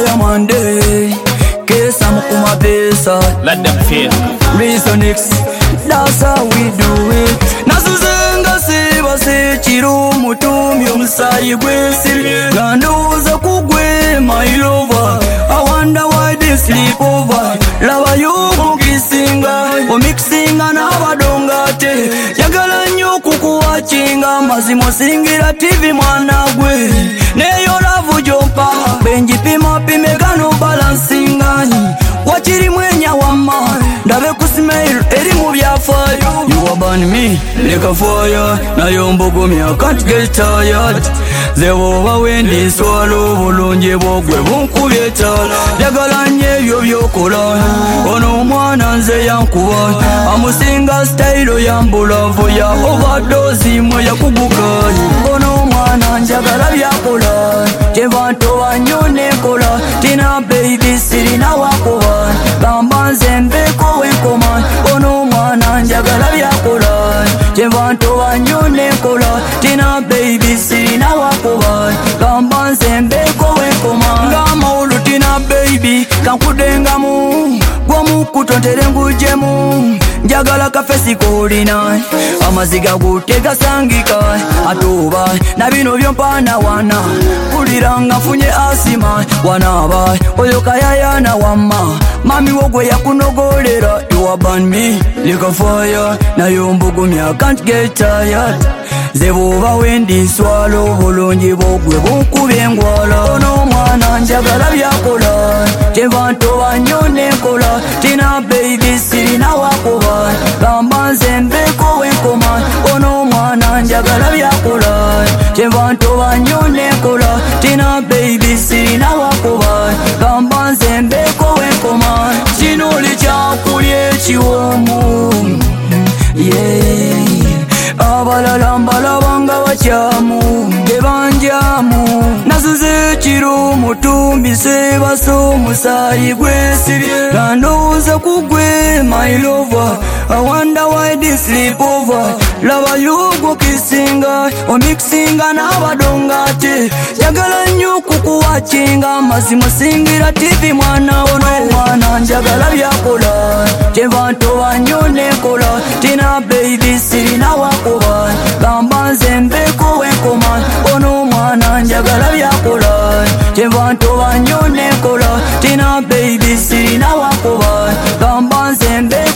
Fireman Day. Case I'm kuma pesa. Let them feel. Reason X, that's how we do it. Nasuzenga siba se chiru mutumi umusayi gwesiri. Ganduza kugwe my lover. I wonder why they sleep over. Lava yuko kisinga, o mixinga na badongate. Yagala nyo kukuwachinga, mazimo singira TV mwana gwe. Neyo lavu jompa, benji pima pimekano balansinga. Wachiri mwenya wama, ndabe kusimail eri mu byafayo. You abandon me like a fire, na yombogo me I can't get tired. Zewoba wendi swallow bulungi bogwe bunkubye tala. Yagala nye byo byokola, ono mwana nze yankuba. Amusinga style yambulavu ya overdose mwe yakuguka. Ono mwana njagala byakola, kyebantu banyone kola. Tina baby sirina wakuba, gamba nze mbeko wenkoma. Ono mwana njagala byakola, kyebantu banyone kola. Tina baby sirina wakuba, gamba nze mbeko wenkoma. Ngama ulu tina baby kankudengamu, gwamu kutontere ngujemu. Njagala kafesi kolina, amaziga gutega sangika. Atuba na bino byompana wana, kuliranga funye asima. Wanaba oyo kayaya na wama, mami wogwe yakunogolera. You abandon me like a fire, na yombogo me I can't get tired. Zebuba wendi swallow bulungi bogwe bunkubye ngwala. Ono mwana njagala byakola, kyebantu banyone kola. Tina baby sirina wakuba, gamba nze mbeko wenkoma. Ono mwana njagala byakola, kyebantu banyone kola. Tina baby sirina wakuba, gamba nze mbeko wenkoma. Kinoli kyakulya ekiwoomu, yeah. Abalala mbalabanga bakyamu, tebanjamu. Nasuze ekiro mutumbi sebaso omusayi gwesibye. Nandowooza kugwe my lover, I wonder why they sleep over. Lava yugo kisinga, o mixinga na badongate. Yagala nnyo kukuwachinga, mazimo singira TV mwana. Ono mwana njagala byakola, kyebantu banyone kola. Tina baby sirina wakuba, gamba nze mbeko wenkoma. Ono mwana njagala byakola, kyebantu banyone kola. Tina baby sirina wakuba, gamba nze mbeko